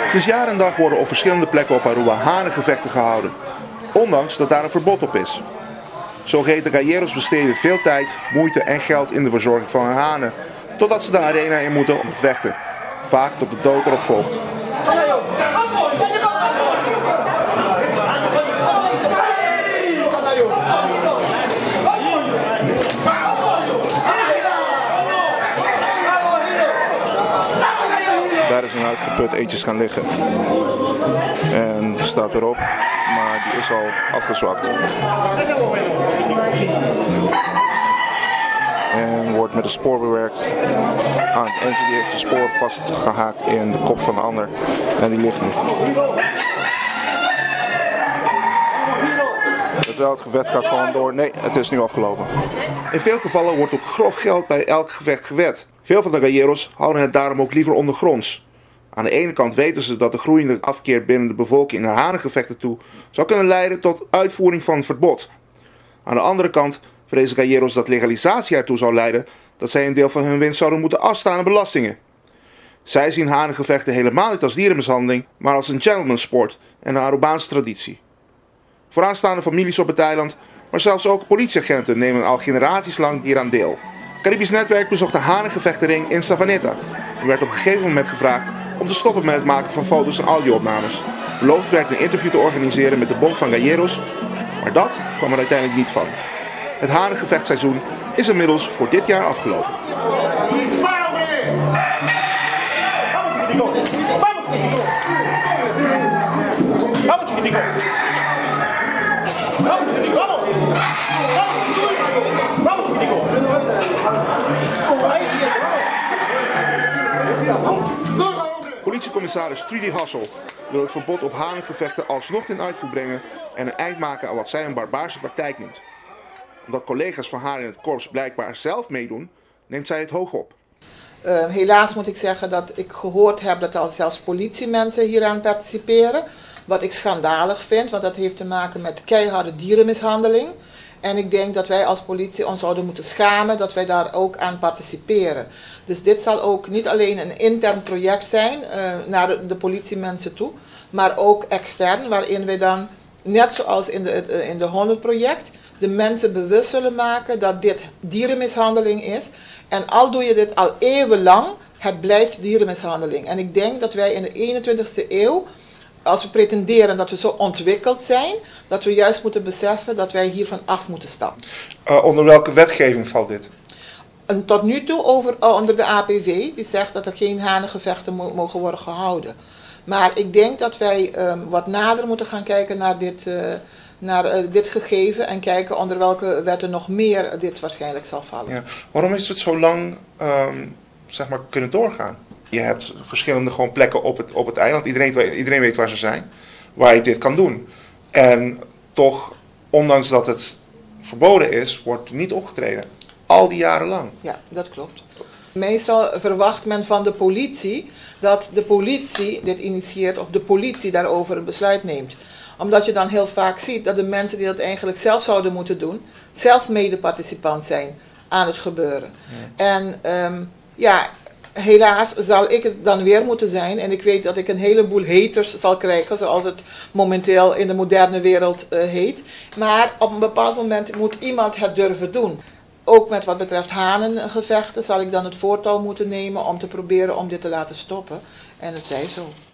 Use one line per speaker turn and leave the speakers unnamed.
Sinds jaar en dag worden op verschillende plekken op Aruba hanengevechten gehouden, ondanks dat daar een verbod op is. Zogeheten galleros besteden veel tijd, moeite en geld in de verzorging van hun hanen, totdat ze de arena in moeten om te vechten, vaak tot de dood erop volgt. Daar is een uitgeput eentjes gaan liggen en staat erop, maar die is al afgezwakt. En wordt met een spoor bewerkt. Eentje die heeft de spoor vastgehaakt in de kop van de ander en die ligt nu. Het gevecht gaat gewoon door. Nee, het is nu afgelopen. In veel gevallen wordt ook grof geld bij elk gevecht gewed. Veel van de galleros houden het daarom ook liever ondergronds. Aan de ene kant weten ze dat de groeiende afkeer binnen de bevolking naar hanengevechten toe zou kunnen leiden tot uitvoering van een verbod. Aan de andere kant vrezen galleros dat legalisatie ertoe zou leiden dat zij een deel van hun winst zouden moeten afstaan aan belastingen. Zij zien hanengevechten helemaal niet als dierenmishandeling, maar als een gentlemansport en een Arubaanse traditie. Vooraanstaande families op het eiland, maar zelfs ook politieagenten nemen al generaties lang hieraan deel. Caribisch Netwerk bezocht de hanengevechtenring in Savaneta en werd op een gegeven moment gevraagd om te stoppen met het maken van foto's en audio-opnames. Beloofd werd een interview te organiseren met de Bond van Galleros, maar dat kwam er uiteindelijk niet van. Het hanengevechtseizoen is inmiddels voor dit jaar afgelopen. Politiecommissaris Trudy Hassel wil het verbod op hanengevechten alsnog ten uitvoer brengen en een eind maken aan wat zij een barbaarse praktijk noemt. Omdat collega's van haar in het korps blijkbaar zelf meedoen, neemt zij het hoog op.
Helaas moet ik zeggen dat ik gehoord heb dat al zelfs politiemensen hieraan participeren. Wat ik schandalig vind, want dat heeft te maken met keiharde dierenmishandeling. En ik denk dat wij als politie ons zouden moeten schamen dat wij daar ook aan participeren. Dus dit zal ook niet alleen een intern project zijn naar de politiemensen toe, maar ook extern, waarin wij dan, net zoals in de 100 project, de mensen bewust zullen maken dat dit dierenmishandeling is. En al doe je dit al eeuwenlang, het blijft dierenmishandeling. En ik denk dat wij in de 21ste eeuw, als we pretenderen dat we zo ontwikkeld zijn, dat we juist moeten beseffen dat wij hiervan af moeten stappen.
Onder welke wetgeving valt dit?
En tot nu toe onder de APV, die zegt dat er geen hanengevechten mogen worden gehouden. Maar ik denk dat wij wat nader moeten gaan kijken naar dit gegeven en kijken onder welke wetten nog meer dit waarschijnlijk zal vallen.
Ja. Waarom is het zo lang kunnen doorgaan? Je hebt verschillende plekken op het eiland. Iedereen weet waar ze zijn. Waar je dit kan doen. En toch, ondanks dat het verboden is, wordt niet opgetreden. Al die jaren lang.
Ja, dat klopt. Meestal verwacht men van de politie dat de politie dit initieert of de politie daarover een besluit neemt. Omdat je dan heel vaak ziet dat de mensen die dat eigenlijk zelf zouden moeten doen, zelf medeparticipant zijn aan het gebeuren. Ja. En helaas zal ik het dan weer moeten zijn en ik weet dat ik een heleboel haters zal krijgen, zoals het momenteel in de moderne wereld heet. Maar op een bepaald moment moet iemand het durven doen. Ook met wat betreft hanengevechten zal ik dan het voortouw moeten nemen om te proberen om dit te laten stoppen. En het zij zo.